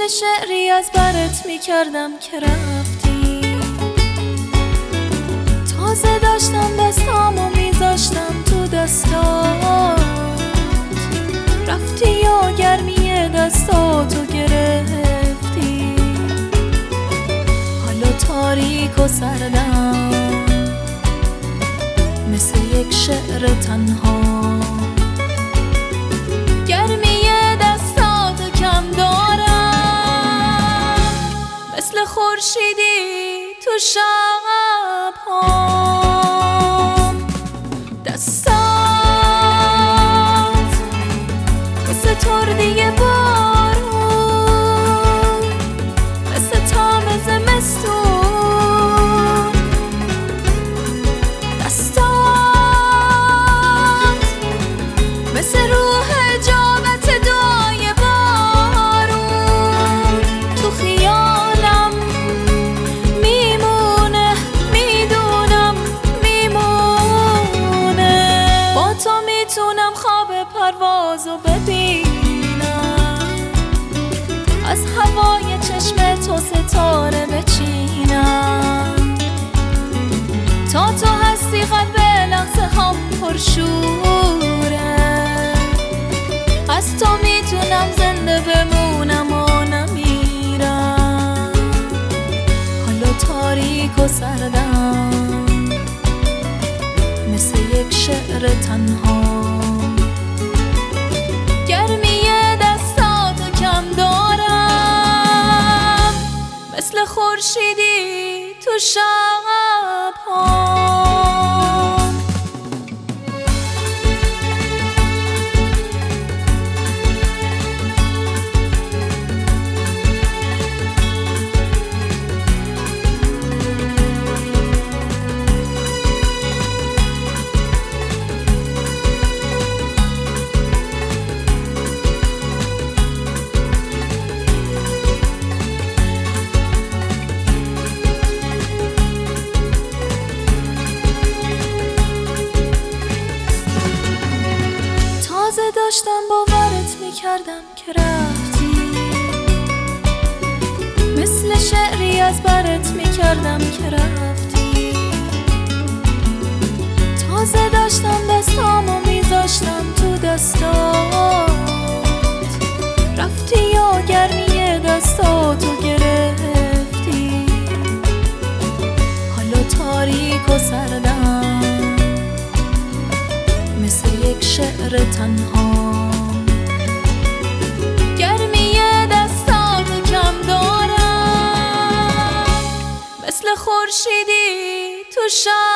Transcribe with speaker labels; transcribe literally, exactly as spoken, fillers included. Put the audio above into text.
Speaker 1: مثل شعری از برت میکردم که رفتی، تازه داشتم دستامو میذاشتم تو دستات، رفتی یا گرمی دستاتو گرفتی. حالا تاریک و سردم مثل یک شعر تنها، گرمی دستاتو کم دارم مثل خورشیدی تو شب‌هام. دستات مثل تردی بارون، مثل تام زمستون. دستات مثل روح اجابت دعای بارون، تو خیالم میمونه، میدونم میمونه. با تو میتونم خواب پروازو ببینم، از هوای چشم تو ستاره بچینم. تا تو هستی قلب لحظه هم پرشوره، از تو میتونم زنده بمونم و نمیرم. حالا تاریک و سردم مثل یک شعر تنها، گرمی دستاتو کم دارم مثل خورشیدی تو شب‌هام. داشتم باورت میکردم که رفتی، مثل شعری از برت میکردم که رفتی، تازه داشتم دستامو میذاشتم تو دستات، رفتی یا گرمی دستاتو گرفتی. حالا تاریک و سردم مثل یک شعر تنها، گرمی دستاتو کم دارم مثل خورشیدی تو شب.